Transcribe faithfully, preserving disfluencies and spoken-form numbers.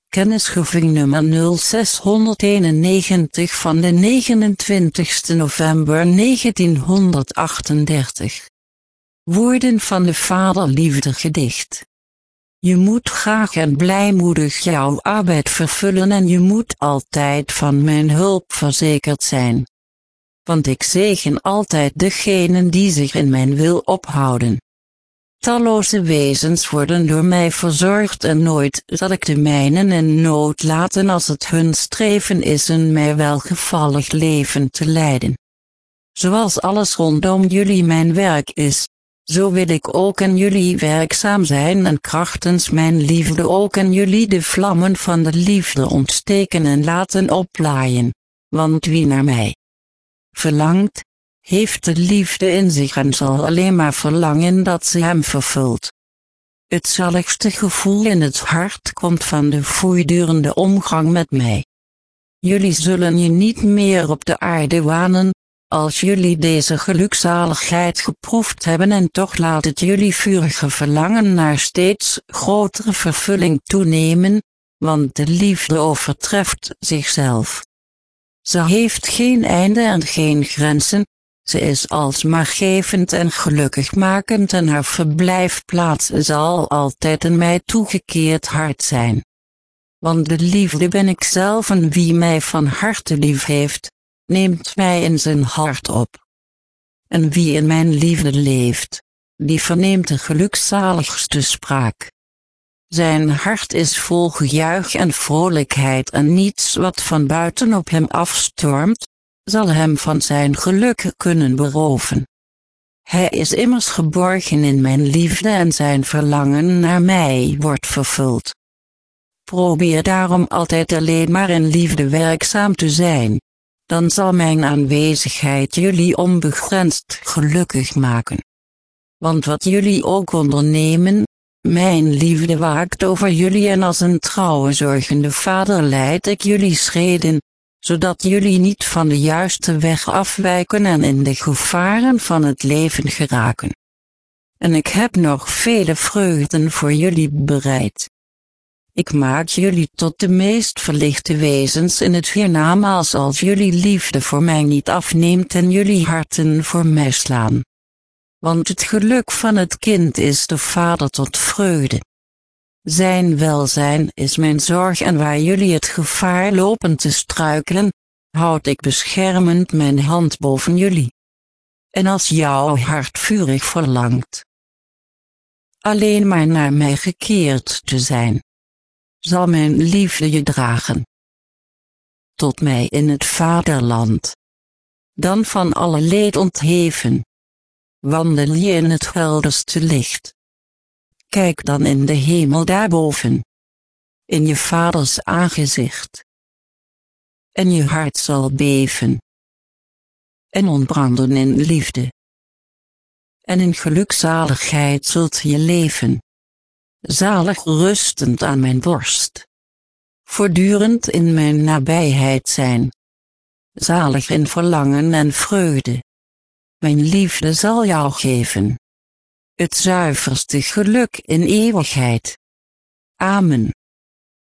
Kennisgeving nummer nul zeshonderdeenennegentig van de negenentwintigste november negentienhonderdachtendertig. Woorden van de Vaderliefde gedicht. Je moet graag en blijmoedig jouw arbeid vervullen en je moet altijd van mijn hulp verzekerd zijn. Want ik zegen altijd degenen die zich in mijn wil ophouden. Talloze wezens worden door mij verzorgd en nooit zal ik de mijnen in nood laten als het hun streven is een mij welgevallig leven te leiden. Zoals alles rondom jullie mijn werk is, zo wil ik ook in jullie werkzaam zijn en krachtens mijn liefde ook in jullie de vlammen van de liefde ontsteken en laten oplaaien, want wie naar mij verlangt, heeft de liefde in zich en zal alleen maar verlangen dat ze hem vervult. Het zaligste gevoel in het hart komt van de voortdurende omgang met mij. Jullie zullen je niet meer op de aarde wanen, als jullie deze gelukzaligheid geproefd hebben en toch laat het jullie vurige verlangen naar steeds grotere vervulling toenemen, want de liefde overtreft zichzelf. Ze heeft geen einde en geen grenzen, ze is alsmaar gevend en gelukkigmakend en haar verblijfplaats zal altijd een mij toegekeerd hart zijn. Want de liefde ben ik zelf en wie mij van harte lief heeft, neemt mij in zijn hart op. En wie in mijn liefde leeft, die verneemt de gelukzaligste spraak. Zijn hart is vol gejuich en vrolijkheid en niets wat van buiten op hem afstormt, zal hem van zijn geluk kunnen beroven. Hij is immers geborgen in mijn liefde en zijn verlangen naar mij wordt vervuld. Probeer daarom altijd alleen maar in liefde werkzaam te zijn, dan zal mijn aanwezigheid jullie onbegrensd gelukkig maken. Want wat jullie ook ondernemen, mijn liefde waakt over jullie en als een trouwe zorgende vader leid ik jullie schreden, zodat jullie niet van de juiste weg afwijken en in de gevaren van het leven geraken. En ik heb nog vele vreugden voor jullie bereid. Ik maak jullie tot de meest verlichte wezens in het hiernamaals als jullie liefde voor mij niet afneemt en jullie harten voor mij slaan. Want het geluk van het kind is de vader tot vreugde. Zijn welzijn is mijn zorg en waar jullie het gevaar lopen te struikelen, houd ik beschermend mijn hand boven jullie. En als jouw hart vurig verlangt alleen maar naar mij gekeerd te zijn, zal mijn liefde je dragen tot mij in het vaderland. Dan van alle leed ontheven, wandel je in het helderste licht. Kijk dan in de hemel daarboven, in je vaders aangezicht. En je hart zal beven en ontbranden in liefde. En in gelukzaligheid zult je leven, zalig rustend aan mijn borst. Voortdurend in mijn nabijheid zijn, zalig in verlangen en vreugde. Mijn liefde zal jou geven het zuiverste geluk in eeuwigheid. Amen.